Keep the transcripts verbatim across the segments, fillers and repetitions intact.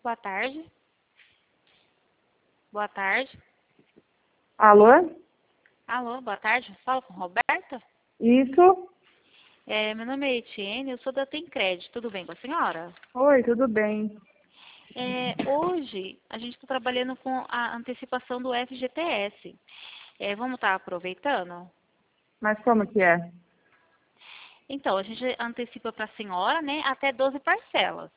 boa tarde. Boa tarde. Alô? Alô, boa tarde. Fala com Roberta? Isso? É, meu nome é Etienne, eu sou da Tencred. Tudo bem com a senhora? Oi, tudo bem. É, hoje a gente está trabalhando com a antecipação do F G T S. É, vamos estar aproveitando? Mas como que é? Então, a gente antecipa para a senhora, né, até doze parcelas.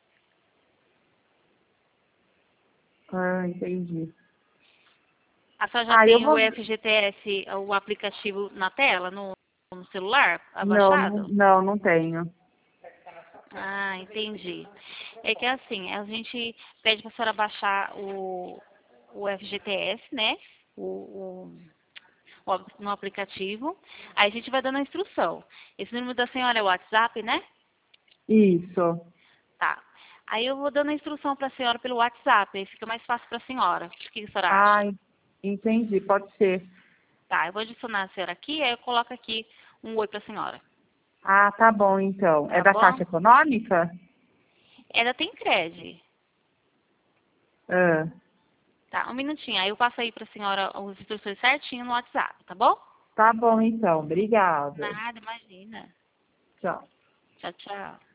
Ah, entendi. A senhora já Ah, eu tem o vou... F G T S, o aplicativo na tela, no, no celular, Não, não, abaixado? não, não tenho. Ah, entendi. É que assim, a gente pede para a senhora baixar o, o F G T S, né? O, o, o- no aplicativo. Aí a gente vai dando a instrução. Esse número da senhora é o WhatsApp, né? Isso. Tá. Aí eu vou dando a instrução para a senhora pelo WhatsApp, aí fica mais fácil para a senhora. O que a senhora Ah, acha? en- entendi, pode ser. Tá, eu vou adicionar a senhora aqui, aí eu coloco aqui um oi para a senhora. Ah, tá bom, então. É Tá da bom? Caixa Econômica? Ela tem crédito. Ah, Tá, um minutinho. Aí eu passo aí pra senhora as instruções certinho no WhatsApp, tá bom? tá bom, então. Obrigada. Nada, imagina. Tchau. Tchau, tchau.